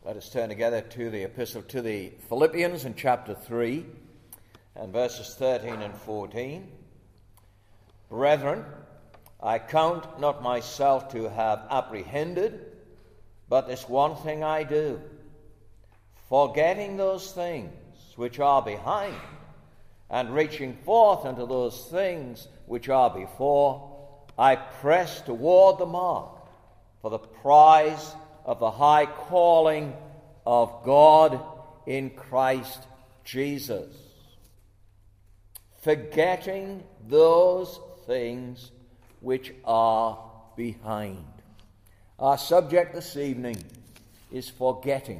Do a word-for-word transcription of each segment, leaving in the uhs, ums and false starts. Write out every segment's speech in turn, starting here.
Let us turn together to the epistle to the Philippians in chapter three and verses thirteen and fourteen. Brethren, I count not myself to have apprehended, but this one thing I do, forgetting those things which are behind, and reaching forth unto those things which are before, I press toward the mark for the prize of the high calling of God in Christ Jesus. Forgetting those things which are behind. Our subject this evening is forgetting.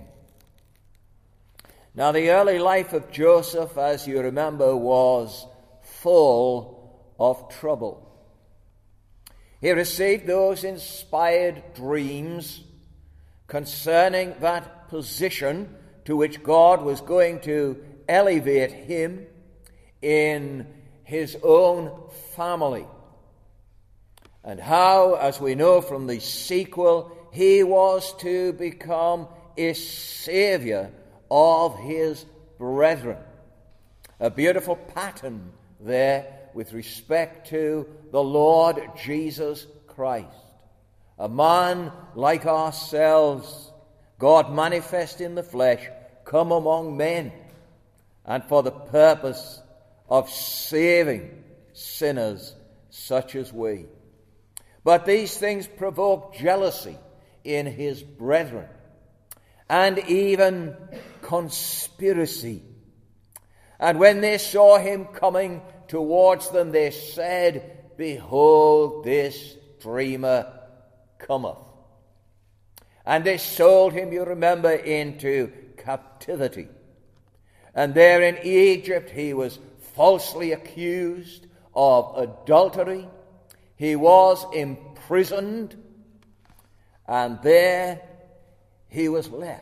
Now, the early life of Joseph, as you remember, was full of trouble. He received those inspired dreams concerning that position to which God was going to elevate him in his own family. And how, as we know from the sequel, he was to become a savior of his brethren. A beautiful pattern there with respect to the Lord Jesus Christ. A man like ourselves, God manifest in the flesh, come among men, and for the purpose of saving sinners such as we. But these things provoke jealousy in his brethren, and even conspiracy. And when they saw him coming towards them, they said, Behold, this dreamer cometh. And they sold him, you remember, into captivity. And there in Egypt he was falsely accused of adultery. He was imprisoned, and there he was left.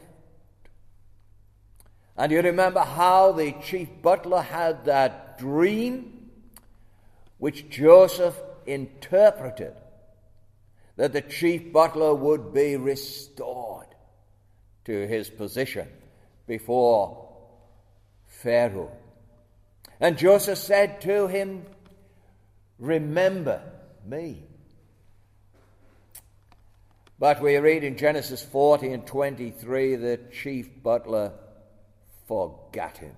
And you remember how the chief butler had that dream which Joseph interpreted, that the chief butler would be restored to his position before Pharaoh. And Joseph said to him, Remember me. But we read in Genesis forty and twenty-three, the chief butler forgot him.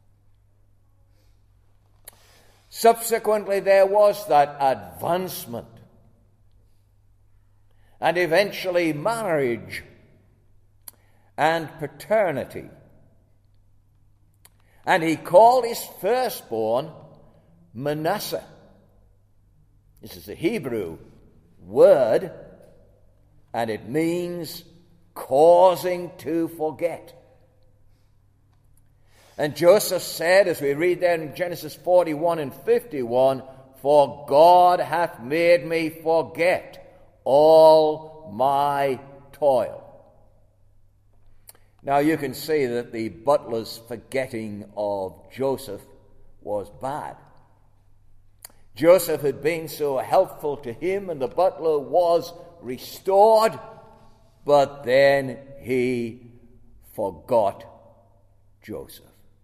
Subsequently, there was that advancement, and eventually marriage and paternity. And he called his firstborn Manasseh. This is a Hebrew word, and it means causing to forget. And Joseph said, as we read there in Genesis forty-one and fifty-one, For God hath made me forget all my toil. Now you can see that the butler's forgetting of Joseph was bad. Joseph had been so helpful to him, and the butler was restored, but then he forgot Joseph.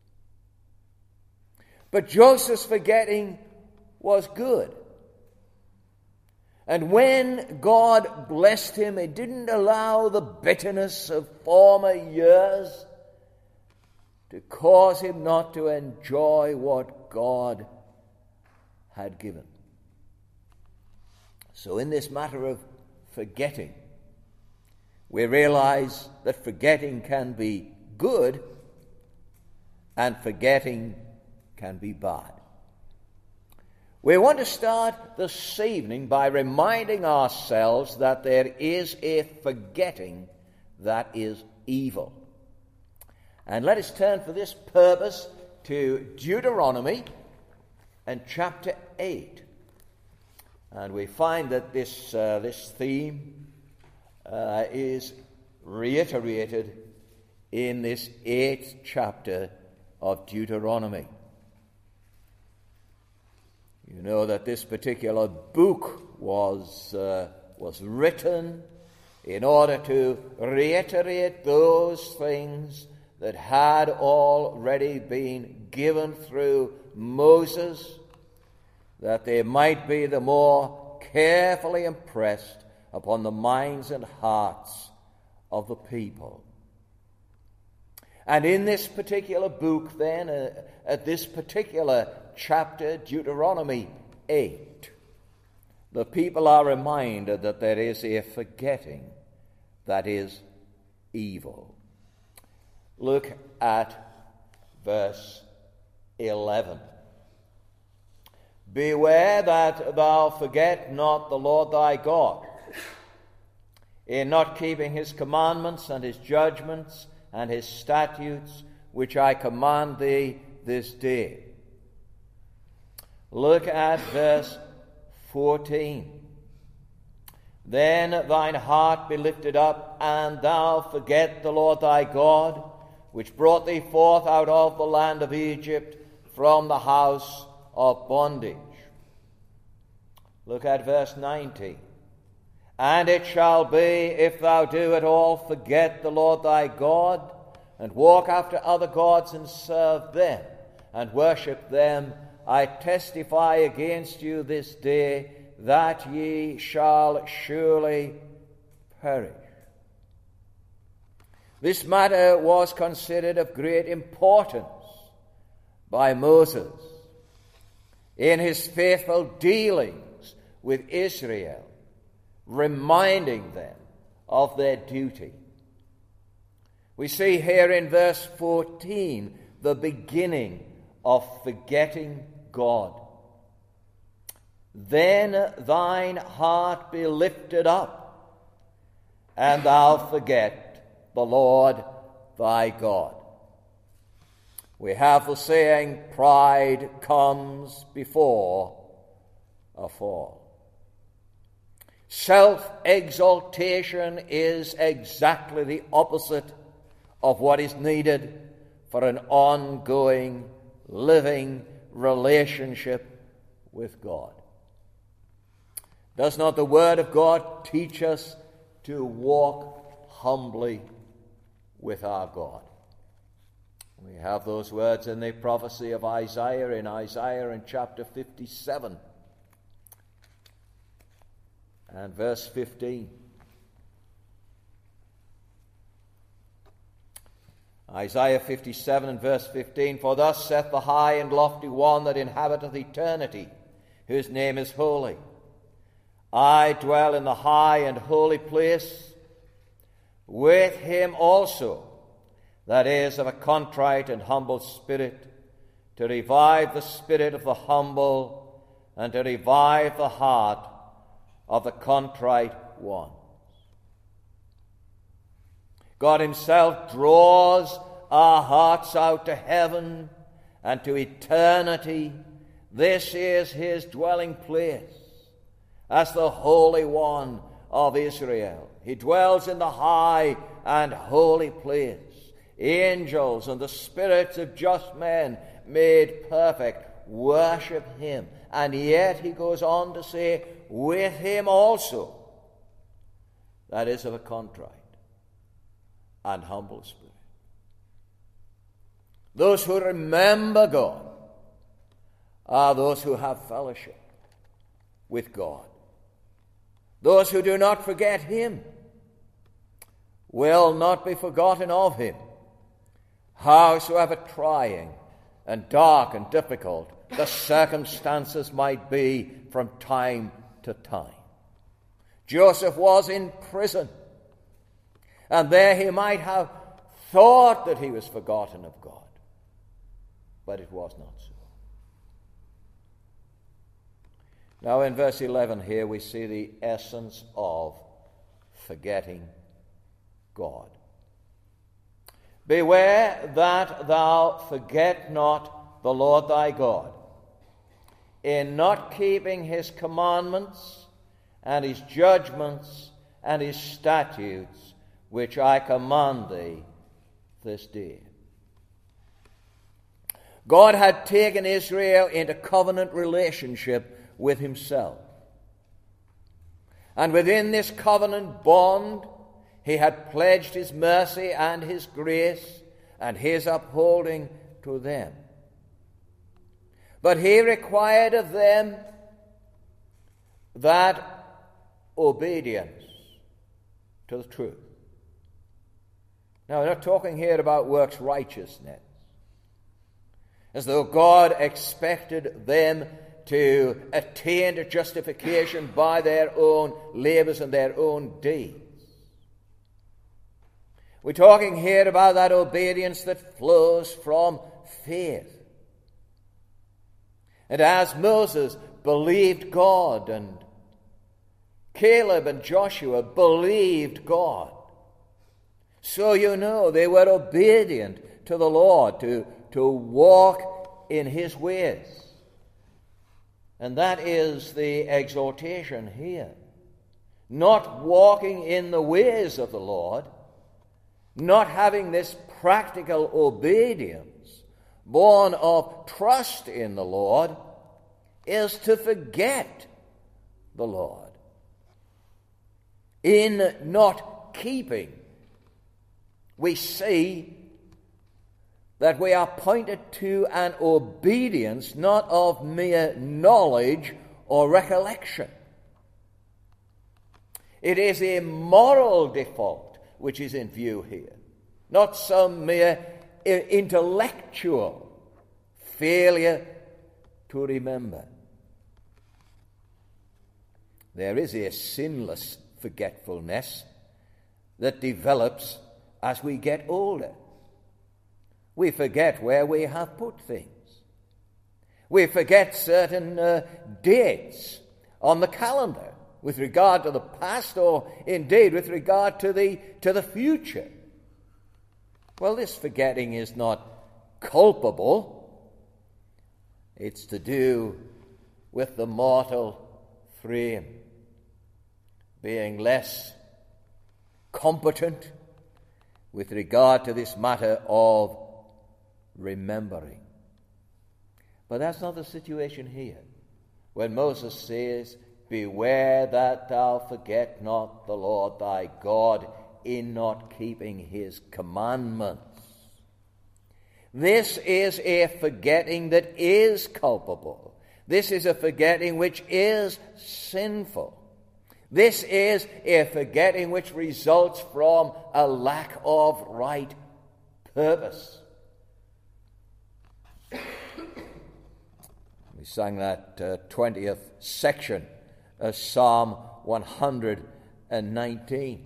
But Joseph's forgetting was good. And when God blessed him, he didn't allow the bitterness of former years to cause him not to enjoy what God had given. So in this matter of forgetting, we realize that forgetting can be good and forgetting can be bad. We want to start this evening by reminding ourselves that there is a forgetting that is evil. And let us turn for this purpose to Deuteronomy and chapter eight. And we find that this, uh, this theme uh, is reiterated in this eighth chapter of Deuteronomy. You know that this particular book was uh, was written in order to reiterate those things that had already been given through Moses, that they might be the more carefully impressed upon the minds and hearts of the people. And in this particular book, then, uh, at this particular chapter, Deuteronomy eight, the people are reminded that there is a forgetting that is evil. Look at verse eleven. Beware that thou forget not the Lord thy God, in not keeping his commandments and his judgments and his statutes, which I command thee this day. Look at verse fourteen. Then thine heart be lifted up, and thou forget the Lord thy God, which brought thee forth out of the land of Egypt from the house of bondage. Look at verse nineteen. And it shall be, if thou do at all forget the Lord thy God, and walk after other gods and serve them, and worship them, I testify against you this day that ye shall surely perish. This matter was considered of great importance by Moses in his faithful dealings with Israel, reminding them of their duty. We see here in verse fourteen the beginning of forgetting God. Then thine heart be lifted up, and thou forget the Lord thy God. We have the saying, pride comes before a fall. Self-exaltation is exactly the opposite of what is needed for an ongoing, living relationship with God. Does not the Word of God teach us to walk humbly with our God? We have those words in the prophecy of Isaiah, in Isaiah in chapter fifty-seven and verse fifteen. Isaiah fifty-seven and verse fifteen, For thus saith the high and lofty one that inhabiteth eternity, whose name is holy. I dwell in the high and holy place with him also, that is of a contrite and humble spirit, to revive the spirit of the humble, and to revive the heart of the contrite ones. God himself draws our hearts out to heaven and to eternity. This is his dwelling place as the Holy One of Israel. He dwells in the high and holy place. Angels and the spirits of just men made perfect worship him. And yet he goes on to say, with him also, that is of a contrite and humble spirit. Those who remember God are those who have fellowship with God. Those who do not forget him will not be forgotten of him, howsoever trying and dark and difficult the circumstances might be from time to time. Joseph was in prison, and there he might have thought that he was forgotten of God, but it was not so. Now in verse eleven here we see the essence of forgetting God. Beware that thou forget not the Lord thy God, in not keeping his commandments and his judgments and his statutes, which I command thee this day. God had taken Israel into covenant relationship with himself. And within this covenant bond, he had pledged his mercy and his grace and his upholding to them. But he required of them that obedience to the truth. Now, we're not talking here about works righteousness, as though God expected them to attain to justification by their own labors and their own deeds. We're talking here about that obedience that flows from faith. And as Moses believed God, and Caleb and Joshua believed God, so you know they were obedient to the Lord, to, to walk in his ways. And that is the exhortation here. Not walking in the ways of the Lord, not having this practical obedience born of trust in the Lord, is to forget the Lord. In not keeping, we see that we are pointed to an obedience not of mere knowledge or recollection. It is a moral default which is in view here, not some mere intellectual failure to remember. There is a sinless forgetfulness that develops as we get older. We forget where we have put things. We forget certain uh, dates on the calendar with regard to the past, or indeed with regard to the, to the future. Well, this forgetting is not culpable. It's to do with the mortal frame being less competent with regard to this matter of remembering. But that's not the situation here. When Moses says, "Beware that thou forget not the Lord thy God in not keeping his commandments." This is a forgetting that is culpable. This is a forgetting which is sinful. This is a forgetting which results from a lack of right purpose. We sang that uh, twentieth section of Psalm one hundred nineteen.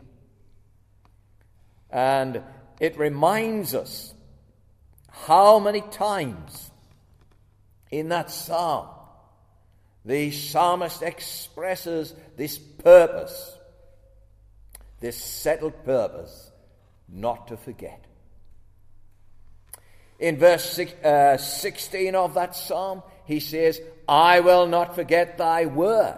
And it reminds us how many times in that psalm the psalmist expresses this purpose, this settled purpose, not to forget. In verse six, uh, sixteen of that psalm, he says, "I will not forget thy word."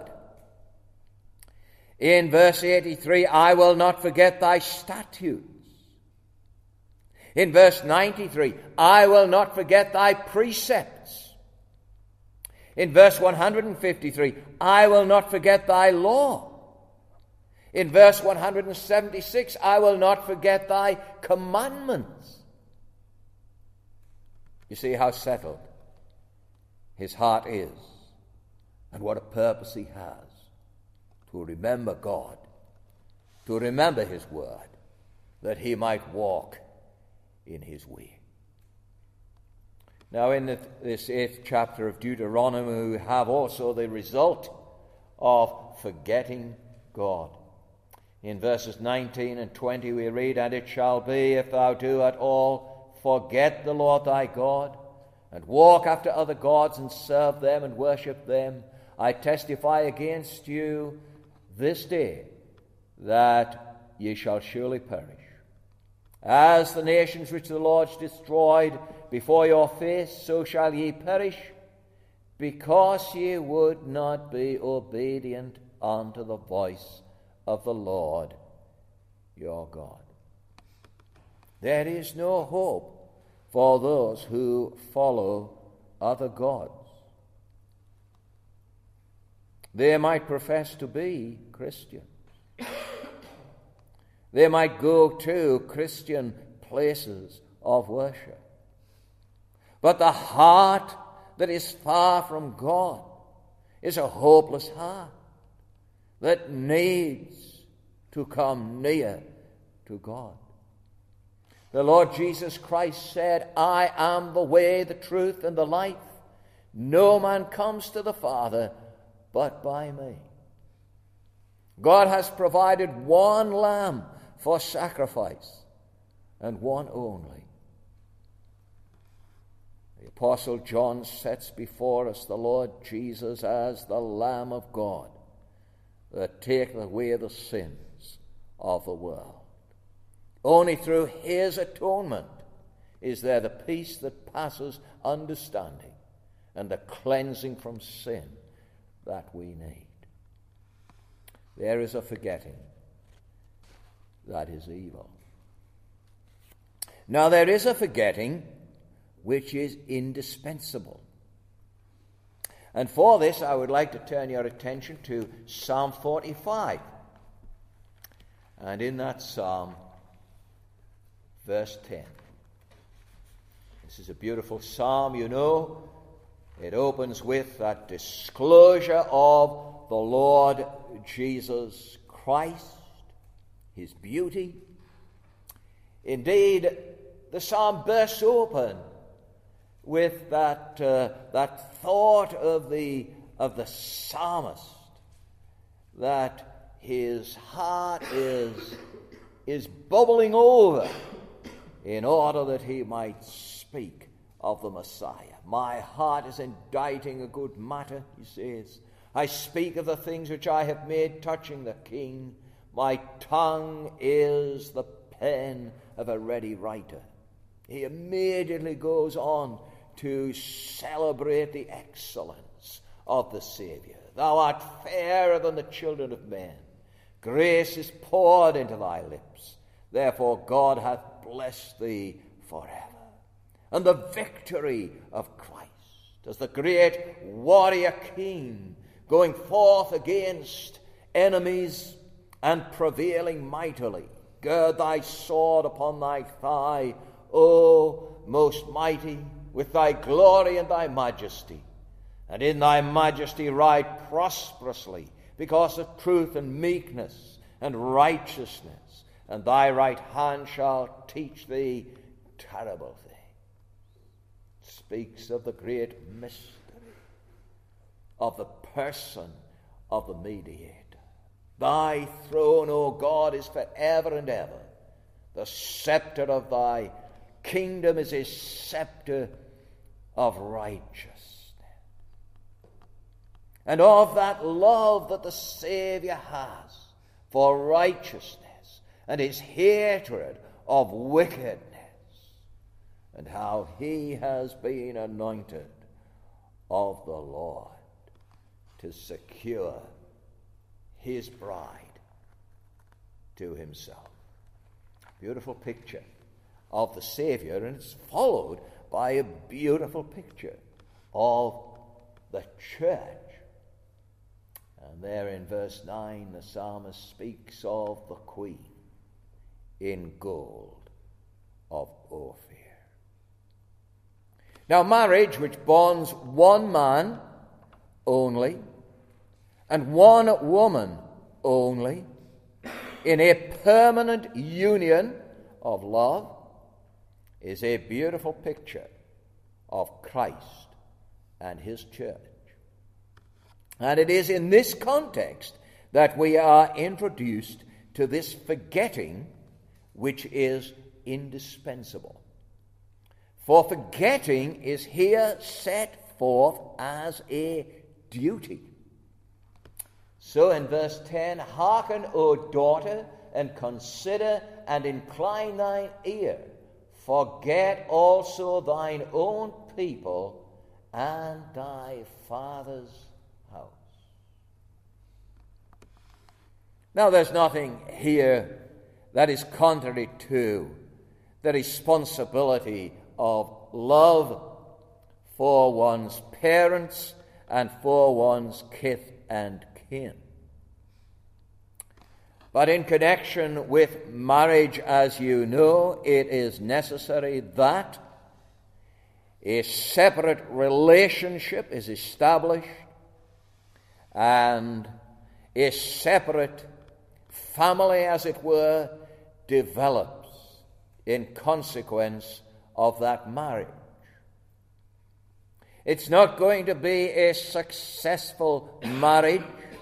In verse eighty-three, "I will not forget thy statutes." In verse ninety-three, "I will not forget thy precepts." In verse one hundred fifty-three, "I will not forget thy law." In verse one hundred seventy-six, "I will not forget thy commandments." You see how settled his heart is, and what a purpose he has to remember God, to remember his word, that he might walk in his way. Now, in the, this eighth chapter of Deuteronomy, we have also the result of forgetting God. In verses nineteen and twenty we read, "And it shall be, if thou do at all forget the Lord thy God, and walk after other gods, and serve them, and worship them, I testify against you this day that ye shall surely perish. As the nations which the Lord destroyed before your face, so shall ye perish, because ye would not be obedient unto the voice of the Lord your God." There is no hope for those who follow other gods. They might profess to be Christians, They might go to Christian places of worship. But the heart that is far from God is a hopeless heart that needs to come near to God. The Lord Jesus Christ said, I am the way, the truth, and the life. No man comes to the Father but by me. God has provided one lamb for sacrifice, and one only. The Apostle John sets before us the Lord Jesus as the Lamb of God that taketh away the sins of the world. Only through his atonement is there the peace that passes understanding and the cleansing from sin that we need. There is a forgetting that is evil. Now there is a forgetting which is indispensable. And for this I would like to turn your attention to Psalm forty-five. And in that psalm, verse ten. This is a beautiful psalm, you know. It opens with that disclosure of the Lord Jesus Christ, his beauty. Indeed, the psalm bursts open with that uh, that thought of the of the psalmist, that his heart is is bubbling over in order that he might speak of the Messiah. My heart is inditing a good matter, he says. I speak of the things which I have made touching the King. My tongue is the pen of a ready writer. He immediately goes on to celebrate the excellence of the Savior. Thou art fairer than the children of men. Grace is poured into thy lips. Therefore God hath blessed thee forever. And the victory of Christ as the great warrior king going forth against enemies and prevailing mightily. Gird thy sword upon thy thigh, O most mighty, with thy glory and thy majesty. And in thy majesty ride prosperously, because of truth and meekness and righteousness. And thy right hand shall teach thee terrible things. Speaks of the great mystery of the person of the mediator. Thy throne, O God, is forever and ever. The scepter of thy kingdom is a scepter of righteousness. And of that love that the Savior has for righteousness and his hatred of wickedness, and how he has been anointed of the Lord to secure his bride to himself. Beautiful picture of the Savior, and it's followed by a beautiful picture of the church. And there in verse nine, the psalmist speaks of the queen in gold of Ophir. Now, marriage, which bonds one man only and one woman only in a permanent union of love, is a beautiful picture of Christ and his church. And it is in this context that we are introduced to this forgetting which is indispensable. For forgetting is here set forth as a duty. So in verse ten, hearken, O daughter, and consider and incline thine ear. Forget also thine own people and thy father's house. Now there's nothing here that is contrary to the responsibility of love for one's parents and for one's kith and kin. But in connection with marriage, as you know, it is necessary that a separate relationship is established and a separate family, as it were, develops in consequence of that marriage. It's not going to be a successful marriage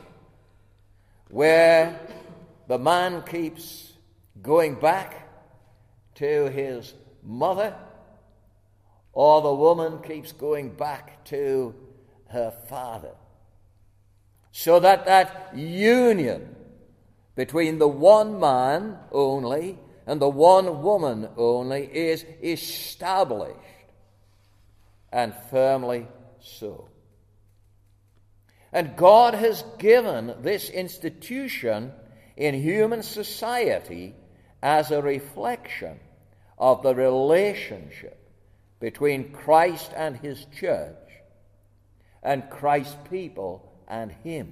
where the man keeps going back to his mother, or the woman keeps going back to her father. So that that union between the one man only and the one woman only is established, and firmly so. And God has given this institution in human society as a reflection of the relationship between Christ and his church, and Christ's people and him.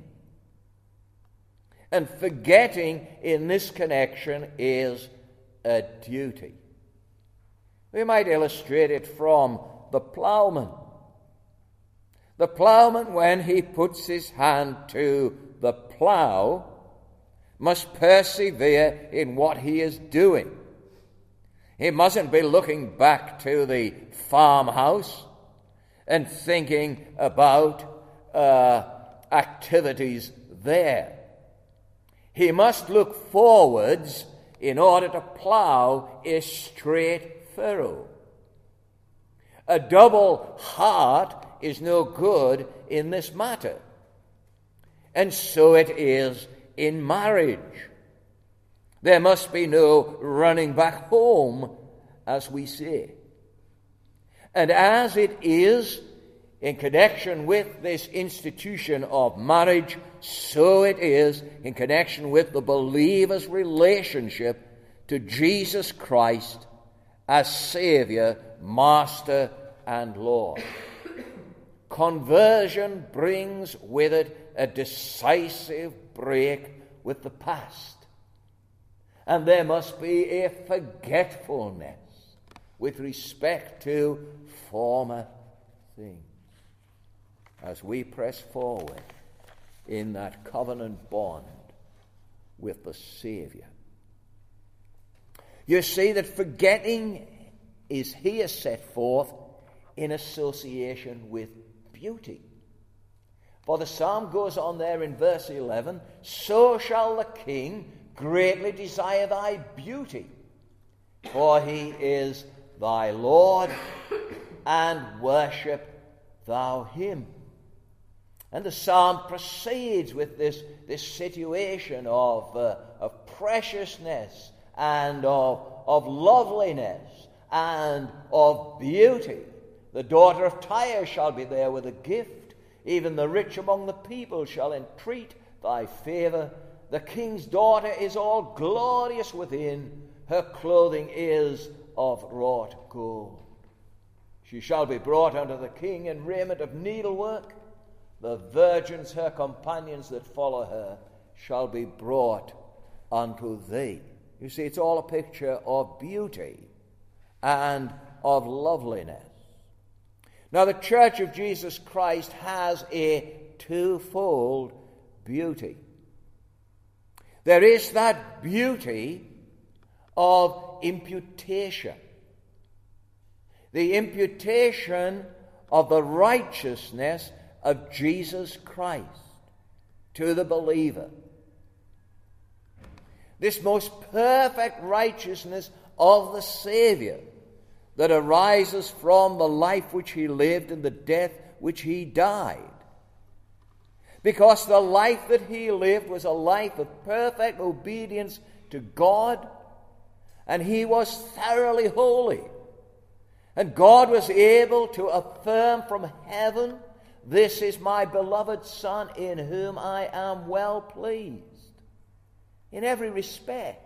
And forgetting in this connection is a duty. We might illustrate it from the plowman. The plowman, when he puts his hand to the plow, must persevere in what he is doing. He mustn't be looking back to the farmhouse and thinking about uh, activities there. He must look forwards in order to plow a straight furrow. A double heart is no good in this matter. And so it is in marriage. There must be no running back home, as we say. And as it is in connection with this institution of marriage, so it is in connection with the believer's relationship to Jesus Christ as Savior, Master, and Lord. Conversion brings with it a decisive break with the past. And there must be a forgetfulness with respect to former things as we press forward in that covenant bond with the Savior. You see that forgetting is here set forth in association with beauty. For the psalm goes on there in verse eleven, so shall the king greatly desire thy beauty, for he is thy Lord, and worship thou him. And the psalm proceeds with this, this situation of, uh, of preciousness and of, of loveliness and of beauty. The daughter of Tyre shall be there with a gift. Even the rich among the people shall entreat thy favor. The king's daughter is all glorious within. Her clothing is of wrought gold. She shall be brought unto the king in raiment of needlework. The virgins, her companions that follow her, shall be brought unto thee. You see, it's all a picture of beauty and of loveliness. Now, the Church of Jesus Christ has a twofold beauty. There is that beauty of imputation, the imputation of the righteousness of Jesus Christ to the believer. This most perfect righteousness of the Savior that arises from the life which he lived and the death which he died. Because the life that he lived was a life of perfect obedience to God, and he was thoroughly holy. And God was able to affirm from heaven, this is my beloved Son in whom I am well pleased. In every respect.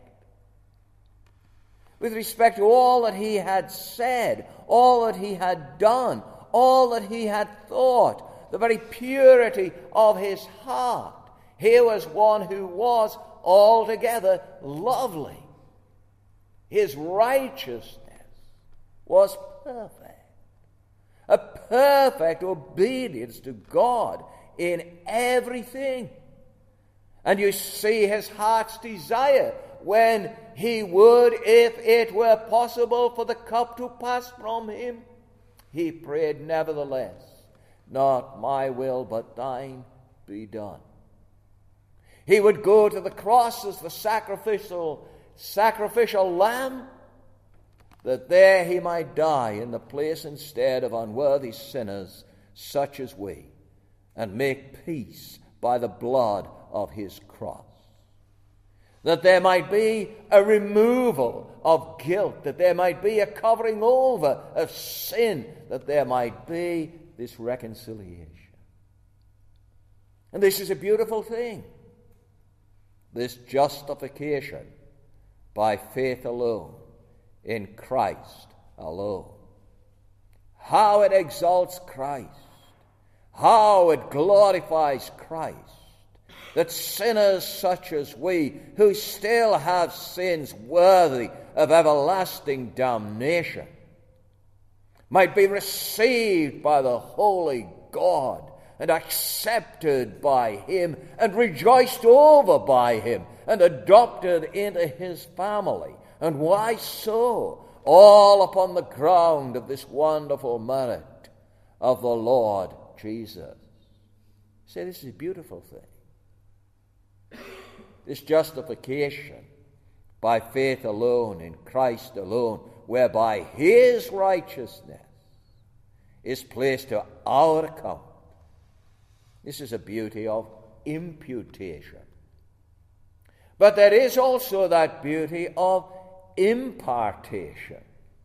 With respect to all that he had said, all that he had done, all that he had thought, the very purity of his heart. Here was one who was altogether lovely. His righteousness was perfect. A perfect obedience to God in everything. And you see his heart's desire when he would, if it were possible for the cup to pass from him, he prayed, nevertheless, not my will but thine be done. He would go to the cross as the sacrificial, sacrificial lamb, that there he might die in the place instead of unworthy sinners such as we, and make peace by the blood of his cross. That there might be a removal of guilt, that there might be a covering over of sin, that there might be this reconciliation. And this is a beautiful thing, this justification by faith alone, in Christ alone. How it exalts Christ, how it glorifies Christ, that sinners such as we, who still have sins worthy of everlasting damnation, might be received by the holy God and accepted by him and rejoiced over by him and adopted into his family. And why so? All upon the ground of this wonderful merit of the Lord Jesus. Say, this is a beautiful thing. This justification by faith alone, in Christ alone, whereby his righteousness is placed to our account. This is a beauty of imputation. But there is also that beauty of impartation.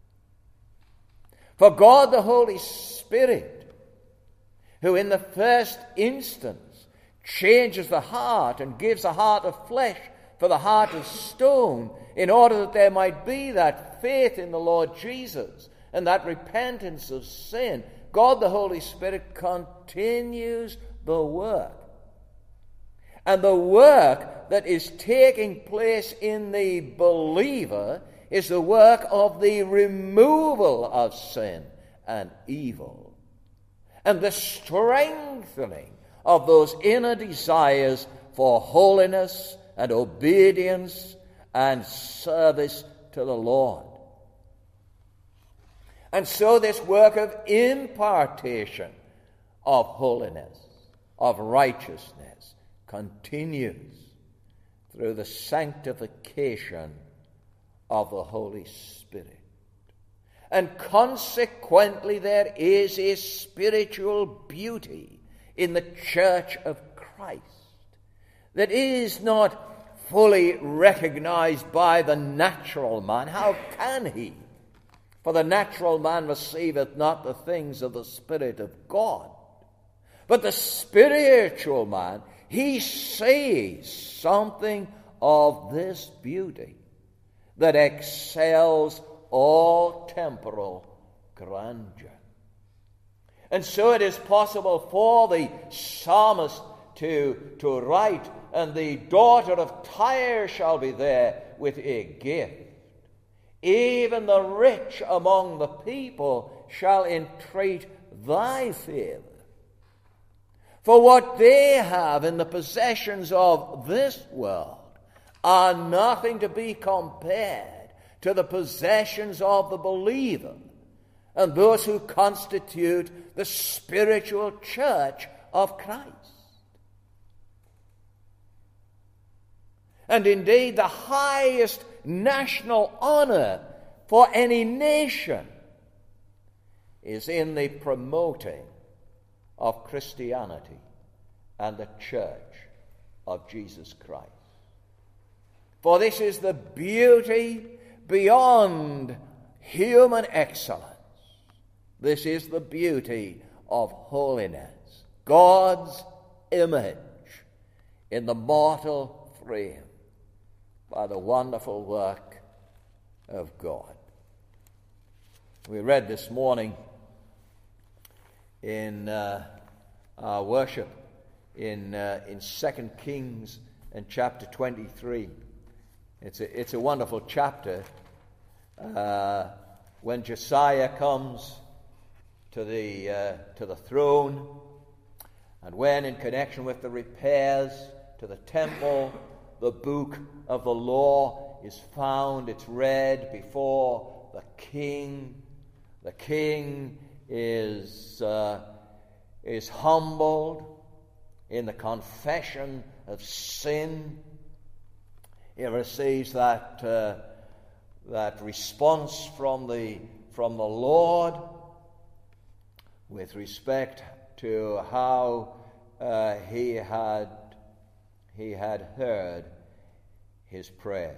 For God the Holy Spirit, who in the first instance changes the heart and gives a heart of flesh for the heart of stone, in order that there might be that faith in the Lord Jesus and that repentance of sin, God the Holy Spirit continues the work. And the work that is taking place in the believer is the work of the removal of sin and evil, and the strengthening of those inner desires for holiness and obedience and service to the Lord. And so this work of impartation of holiness, of righteousness, continues through the sanctification of the Holy Spirit. And consequently, there is a spiritual beauty in the church of Christ that is not fully recognized by the natural man. How can he? For the natural man receiveth not the things of the Spirit of God. But the spiritual man, he sees something of this beauty that excels all temporal grandeur. And so it is possible for the psalmist to, to write, and the daughter of Tyre shall be there with a gift. Even the rich among the people shall entreat thy favor. For what they have in the possessions of this world are nothing to be compared to the possessions of the believer and those who constitute the spiritual church of Christ. And indeed, the highest national honor for any nation is in the promoting of Christianity and the church of Jesus Christ. For this is the beauty beyond human excellence. This is the beauty of holiness, God's image in the mortal frame by the wonderful work of God. We read this morning in uh, our worship in uh, in Second Kings in chapter twenty-three. It's a, it's a wonderful chapter. Uh, when Josiah comes to the uh, to the throne, and when, in connection with the repairs to the temple, the book of the law is found, it's read before the king. The king is uh, is humbled in the confession of sin. He receives that uh, that response from the from the Lord with respect to how uh, he had he had heard his prayers.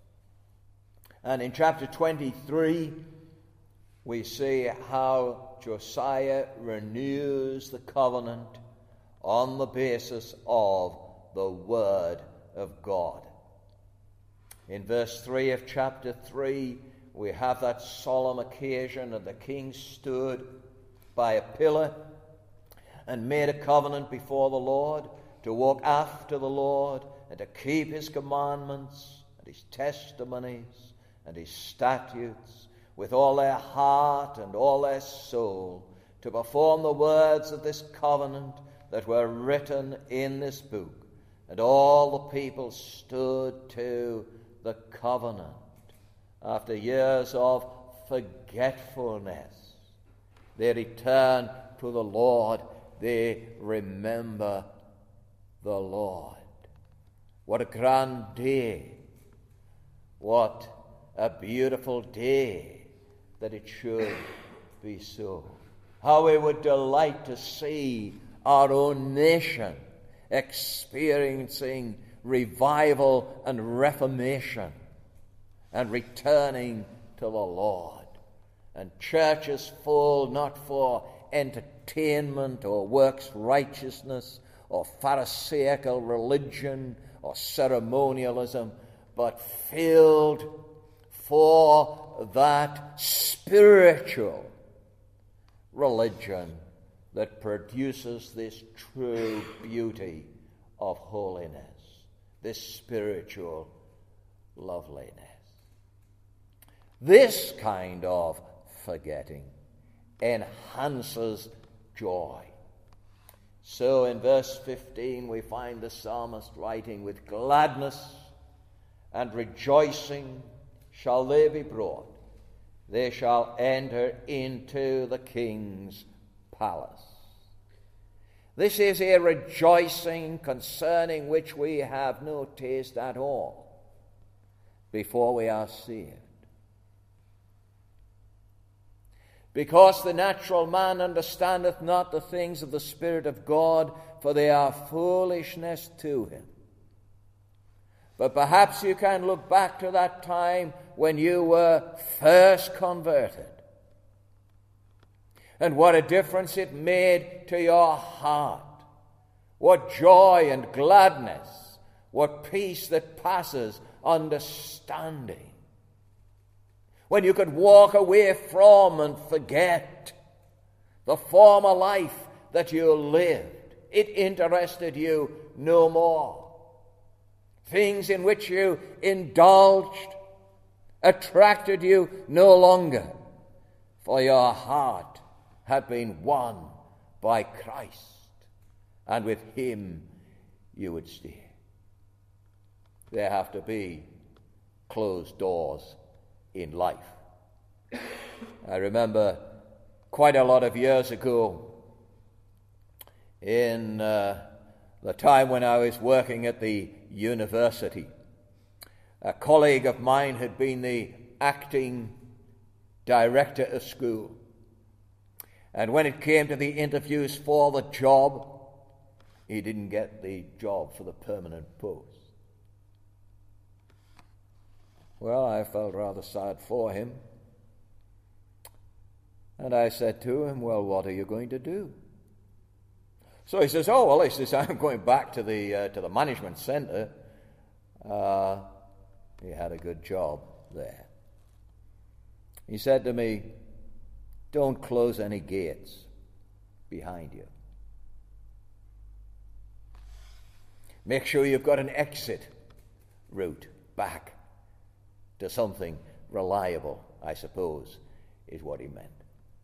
And in chapter twenty-three, we see how Josiah renews the covenant on the basis of the word of God. In verse three of chapter three, we have that solemn occasion, and the king stood by a pillar and made a covenant before the Lord to walk after the Lord and to keep his commandments and his testimonies and his statutes with all their heart and all their soul, to perform the words of this covenant that were written in this book. And all the people stood to the covenant. After years of forgetfulness, they return to the Lord. They remember the Lord. What a grand day. What a beautiful day that it should be so. How we would delight to see our own nation experiencing revival and reformation and returning to the Lord. And churches full, not for entertainment or works righteousness or pharisaical religion or ceremonialism, but filled for that spiritual religion that produces this true beauty of holiness, this spiritual loveliness. This kind of forgetting enhances joy. So in verse fifteen we find the psalmist writing, "With gladness and rejoicing shall they be brought. They shall enter into the king's palace." This is a rejoicing concerning which we have no taste at all before we are saved. Because the natural man understandeth not the things of the Spirit of God, for they are foolishness to him. But perhaps you can look back to that time when you were first converted, and what a difference it made to your heart. What joy and gladness, what peace that passes understanding. When you could walk away from and forget the former life that you lived. It interested you no more. Things in which you indulged attracted you no longer, for your heart had been won by Christ, and with him you would stay. There have to be closed doors in life. I remember quite a lot of years ago, in uh, the time when I was working at the university, a colleague of mine had been the acting director of school. And when it came to the interviews for the job, he didn't get the job for the permanent post. Well, I felt rather sad for him. And I said to him, "Well, what are you going to do?" So he says, "Oh, well," he says, "I'm going back to the uh, to the management center." Uh, he had a good job there. He said to me, "Don't close any gates behind you." Make sure you've got an exit route back to something reliable, I suppose, is what he meant.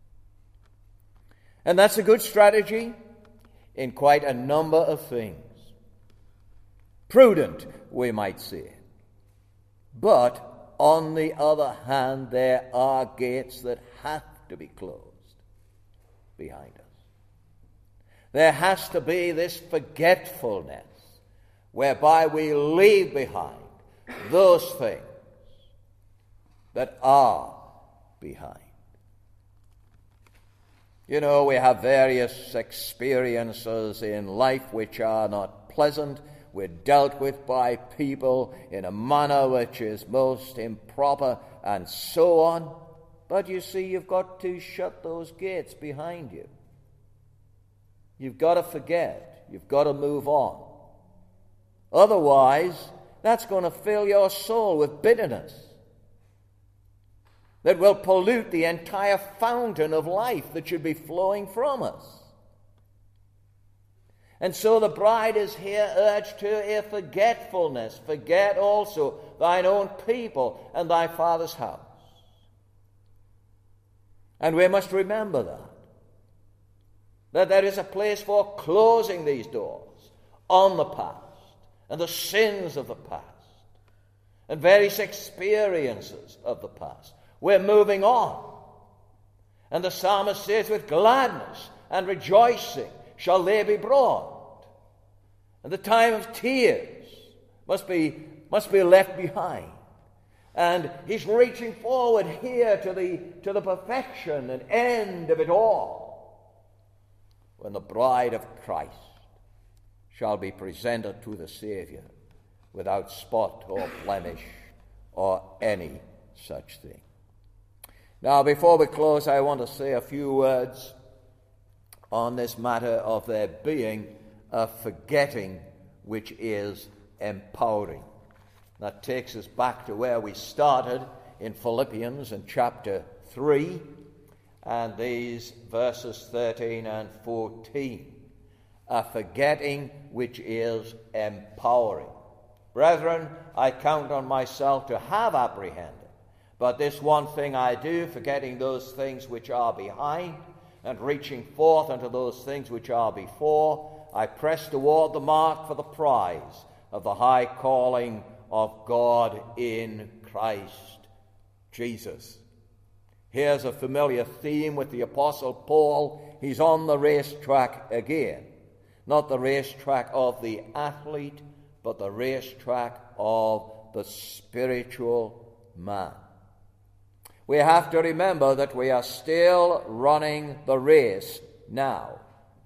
And that's a good strategy in quite a number of things. Prudent, we might say. But, on the other hand, there are gates that have to be closed behind us. There has to be this forgetfulness whereby we leave behind those things that are behind. You know, we have various experiences in life which are not pleasant. We're dealt with by people in a manner which is most improper and so on. But you see, you've got to shut those gates behind you. You've got to forget. You've got to move on. Otherwise, that's going to fill your soul with bitterness that will pollute the entire fountain of life that should be flowing from us. And so the bride is here urged to a forgetfulness. Forget also thine own people and thy father's house. And we must remember that. That there is a place for closing these doors on the past and the sins of the past and various experiences of the past. We're moving on. And the psalmist says, with gladness and rejoicing shall they be brought. And the time of tears must be, must be left behind. And he's reaching forward here to the, to the perfection and end of it all, when the bride of Christ shall be presented to the Savior without spot or blemish or any such thing. Now, before we close, I want to say a few words on this matter of there being a forgetting which is empowering. That takes us back to where we started in Philippians in chapter three, and these verses thirteen and fourteen. A forgetting which is empowering. Brethren, I count on myself to have apprehended. But this one thing I do, forgetting those things which are behind, and reaching forth unto those things which are before, I press toward the mark for the prize of the high calling of God in Christ Jesus. Here's a familiar theme with the Apostle Paul. He's on the racetrack again. Not the racetrack of the athlete, but the racetrack of the spiritual man. We have to remember that we are still running the race now.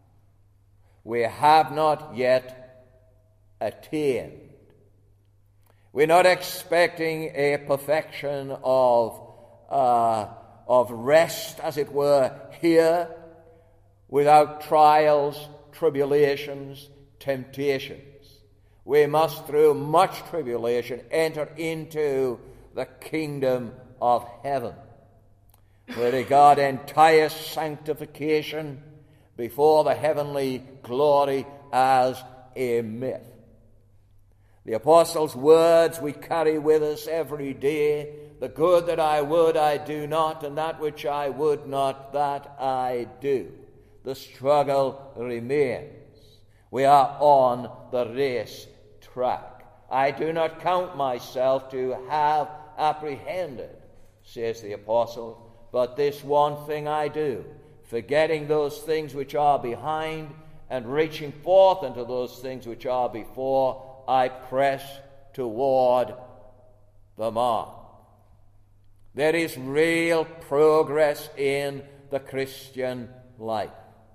We have not yet attained. We're not expecting a perfection of, uh, of rest, as it were, here, without trials, tribulations, temptations. We must, through much tribulation, enter into the kingdom of heaven. We regard entire sanctification before the heavenly glory as a myth. The apostles' words we carry with us every day, the good that I would I do not, and that which I would not, that I do. The struggle remains. We are on the race track. I do not count myself to have apprehended, says the apostle, but this one thing I do, forgetting those things which are behind and reaching forth unto those things which are before, I press toward the mark. There is real progress in the Christian life.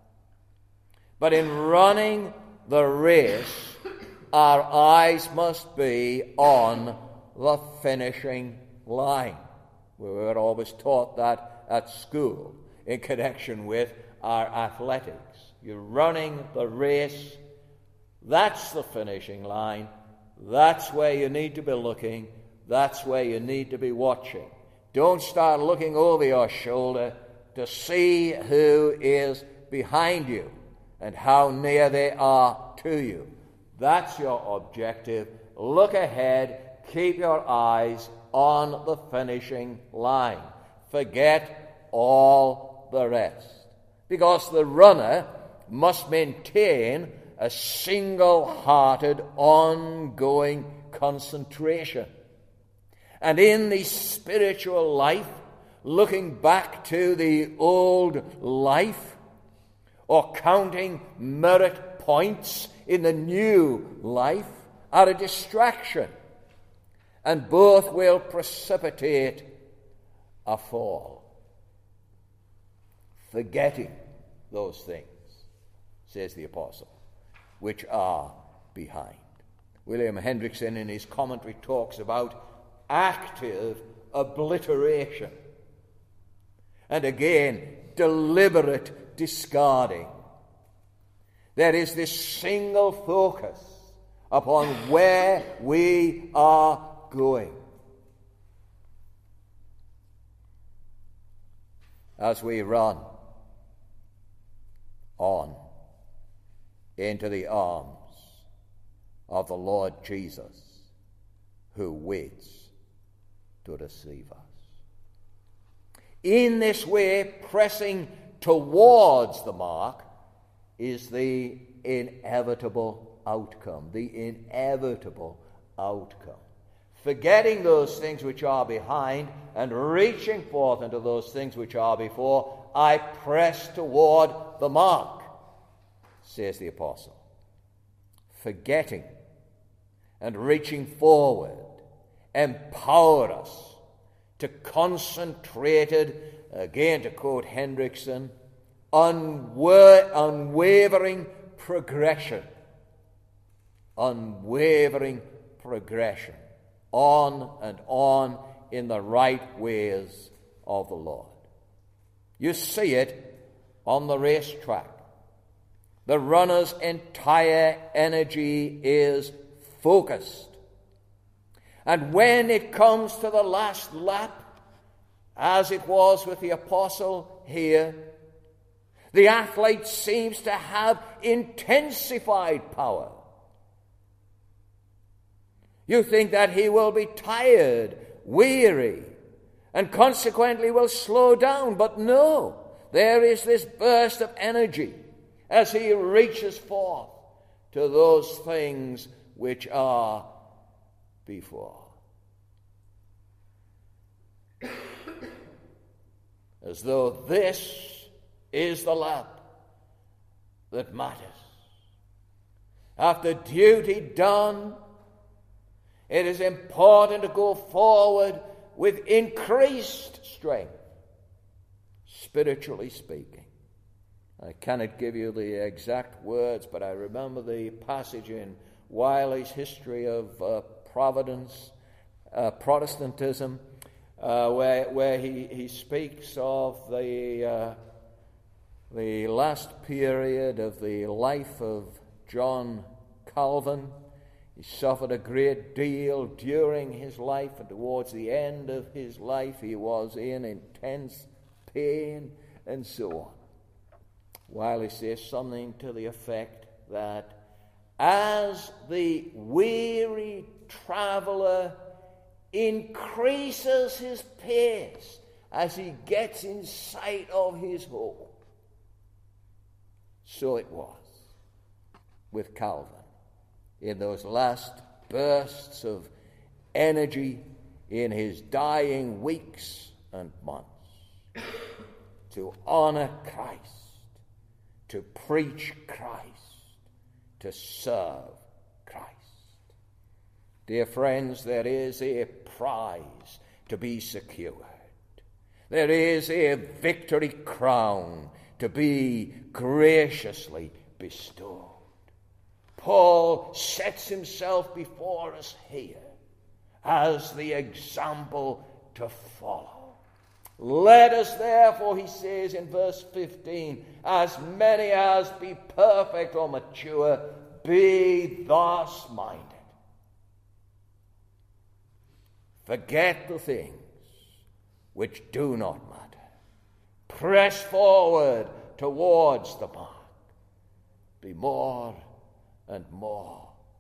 But in running the race, our eyes must be on the finishing line. We were always taught that at school in connection with our athletics. You're running the race. That's the finishing line. That's where you need to be looking. That's where you need to be watching. Don't start looking over your shoulder to see who is behind you and how near they are to you. That's your objective. Look ahead. Keep your eyes on the finishing line. Forget all the rest. Because the runner must maintain a single-hearted, ongoing concentration. And in the spiritual life, looking back to the old life, or counting merit points in the new life, are a distraction, and both will precipitate a fall. Forgetting those things, says the apostle, which are behind. William Hendrickson in his commentary talks about active obliteration, and again, deliberate discarding. There is this single focus upon where we are going. As we run on into the arms of the Lord Jesus, who waits to receive us. In this way, pressing towards the mark is the inevitable outcome, the inevitable outcome. Forgetting those things which are behind and reaching forth into those things which are before, I press toward the mark, says the apostle. Forgetting and reaching forward empower us to concentrated, again to quote Hendrickson, unwa- unwavering progression. Unwavering progression. On and on in the right ways of the Lord. You see it on the racetrack. The runner's entire energy is focused. And when it comes to the last lap, as it was with the apostle here, the athlete seems to have intensified power. You think that he will be tired, weary, and consequently will slow down. But no, there is this burst of energy as he reaches forth to those things which are before. As though this is the lap that matters. After duty done, it is important to go forward with increased strength, spiritually speaking. I cannot give you the exact words, but I remember the passage in Wiley's History of uh, Providence, uh, Protestantism, uh, where, where he, he speaks of the, uh, the last period of the life of John Calvin. He suffered a great deal during his life, and towards the end of his life he was in intense pain and so on. Wiley says something to the effect that as the weary traveler increases his pace as he gets in sight of his home, so it was with Calvin. In those last bursts of energy in his dying weeks and months, to honor Christ, to preach Christ, to serve Christ. Dear friends, there is a prize to be secured. There is a victory crown to be graciously bestowed. Paul sets himself before us here as the example to follow. Let us therefore, he says in verse fifteen, as many as be perfect or mature, be thus minded. Forget the things which do not matter. Press forward towards the mark. Be more and more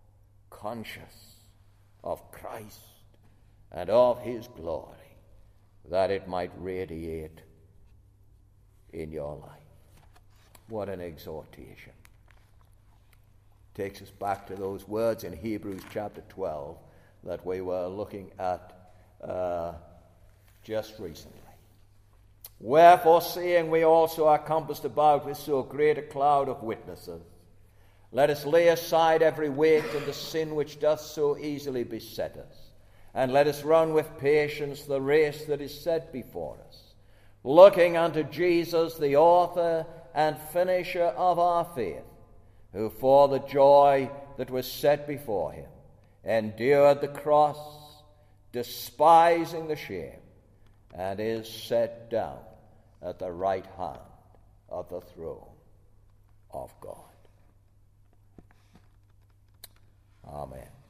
conscious of Christ and of his glory, that it might radiate in your life. What an exhortation. Takes us back to those words in Hebrews chapter twelve that we were looking at uh, just recently. Wherefore, seeing we also are compassed about with so great a cloud of witnesses, let us lay aside every weight and the sin which doth so easily beset us, and let us run with patience the race that is set before us, looking unto Jesus, the author and finisher of our faith, who for the joy that was set before him endured the cross, despising the shame, and is set down at the right hand of the throne of God. Amen.